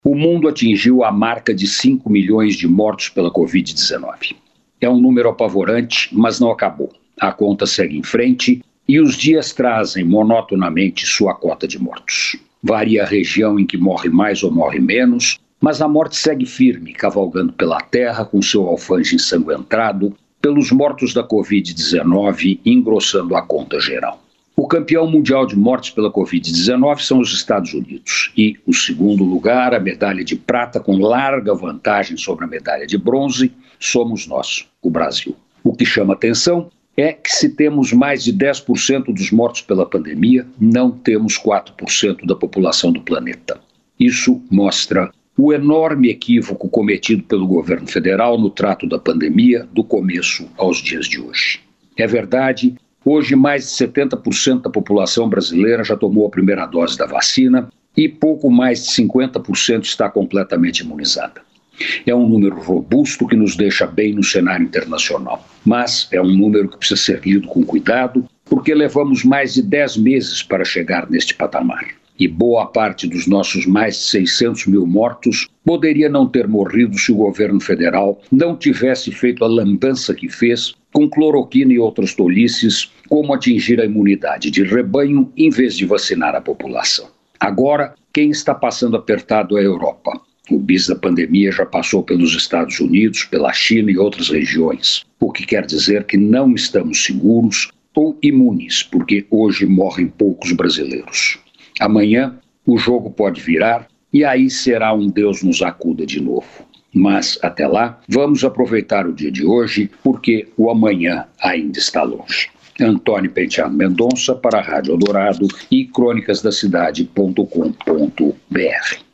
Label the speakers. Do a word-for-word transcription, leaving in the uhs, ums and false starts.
Speaker 1: O mundo atingiu a marca de cinco milhões de mortos pela covid dezenove. É um número apavorante, mas não acabou. A conta segue em frente e os dias trazem monotonamente sua cota de mortos. Varia a região em que morre mais ou morre menos, mas a morte segue firme, cavalgando pela terra com seu alfanje ensanguentado, pelos mortos da covid dezenove, engrossando a conta geral. O campeão mundial de mortes pela covid dezenove são os Estados Unidos e o segundo lugar, a medalha de prata com larga vantagem sobre a medalha de bronze, somos nós, o Brasil. O que chama atenção é que se temos mais de dez por cento dos mortos pela pandemia, não temos quatro por cento da população do planeta. Isso mostra o enorme equívoco cometido pelo governo federal no trato da pandemia do começo aos dias de hoje. É verdade, hoje mais de setenta por cento da população brasileira já tomou a primeira dose da vacina e pouco mais de cinquenta por cento está completamente imunizada. É um número robusto que nos deixa bem no cenário internacional, mas é um número que precisa ser lido com cuidado, porque levamos mais de dez meses para chegar neste patamar. E boa parte dos nossos mais de seiscentos mil mortos poderia não ter morrido se o governo federal não tivesse feito a lambança que fez com cloroquina e outras tolices, como atingir a imunidade de rebanho em vez de vacinar a população. Agora, quem está passando apertado é a Europa. O bis da pandemia já passou pelos Estados Unidos, pela China e outras regiões, o que quer dizer que não estamos seguros ou imunes, porque hoje morrem poucos brasileiros. Amanhã o jogo pode virar e aí será um Deus nos acuda de novo. Mas até lá, vamos aproveitar o dia de hoje, porque o amanhã ainda está longe. Antônio Penteado Mendonça para a Rádio Eldorado e crônicas da cidade ponto com ponto br.